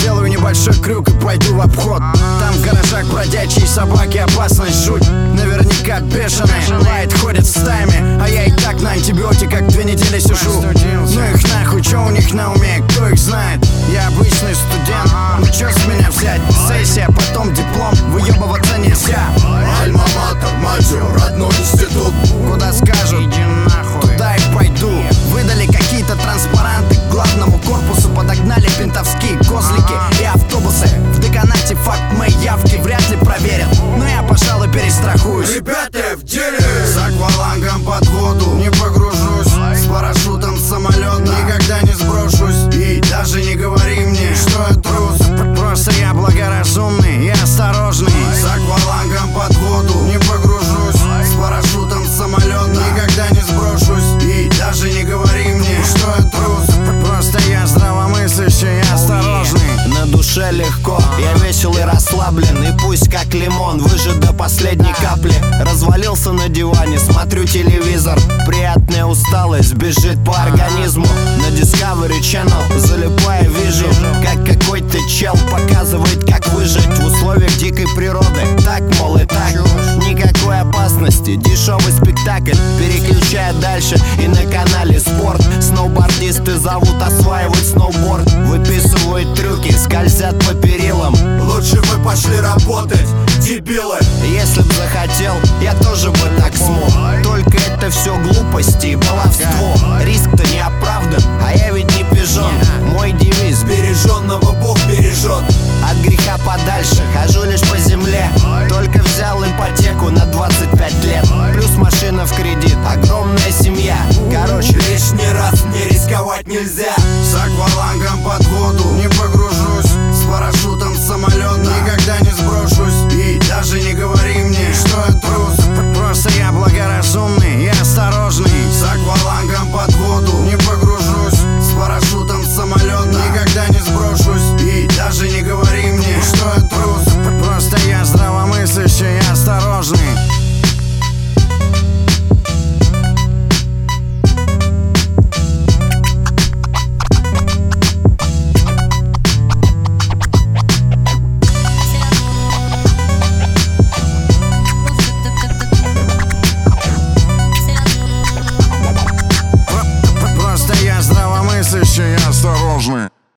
Сделаю небольшой крюк и пойду в обход. Там в гаражах бродячие собаки, опасность жуть. Наверняка бешеные, лает ходят стаями, а я и так на антибиотиках 2 недели сижу. Ну их нахуй, чё у них на уме, кто их знает? Я обычный студент, ну чё с меня взять? Сессия, потом диплом, выебываться нельзя. Альма-матер, мать, родной институт. Куда скажут, иди нахуй, туда и пойду. Выдали какие-то транспаранты к главному корпусу, подогнали пентовские козлики и автобусы. В деканате факт моей явки вряд ли проверят, но я, пожалуй, перестрахуюсь. Ребята в деле. С аквалангом под воду не погружусь, с парашютом в самолет никогда не сброшусь. И даже не говори мне, что я трус, просто я благоразумный и осторожный. С аквалангом под воду не погружусь, с парашютом в самолет никогда не сброшусь. И даже не говори мне, что я трус, просто я здравомыслящий и осторожный. На душе легко, я весел и расслаблен, и пусть как лимон выжат до последней капли. Развалился на диване, смотрю телевизор, приятная усталость бежит по организму. На Discovery Channel залипая вижу, как какой-то чел показывает, как выжить в условиях дикой природы. Так, мол, и так, никакой опасности, дешевый спектакль. Переключая дальше, и на канале спорт. Сноубордисты зовут осваивать сноуборд, выписывают трюки, скользят по перилам. Лучше бы пошли работать, дебилы. Если б захотел, я тоже бы так смог. Только это все глупости и баловство. Риск-то не оправдан, а я ведь не пижон. Мой девиз: Береженного Бог бережет. от греха подальше, хожу лишь по земле. Только взял ипотеку на 25 лет, плюс машина в кредит, огромная семья. Короче, Лишний раз не рисковать нельзя.